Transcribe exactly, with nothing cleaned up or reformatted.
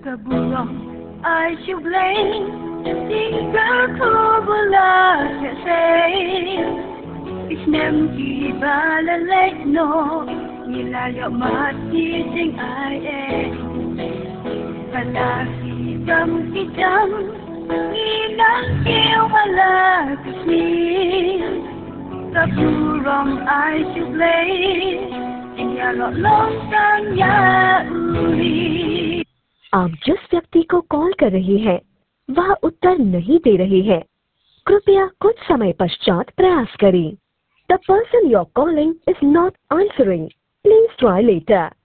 Kaburong I should blame Tinggal ko wala kasi Isnem ki balalek no Nilayo matising ay eh Palagi dam kidam Ilang kiyo wala kasi Kaburong I should blame Tingalo long kanya uli आप जिस व्यक्ति को call कर रही हैं, वह उत्तर नहीं दे रही है। कृपया कुछ समय पश्चात प्रयास करें। The person you're calling is not answering. Please try later.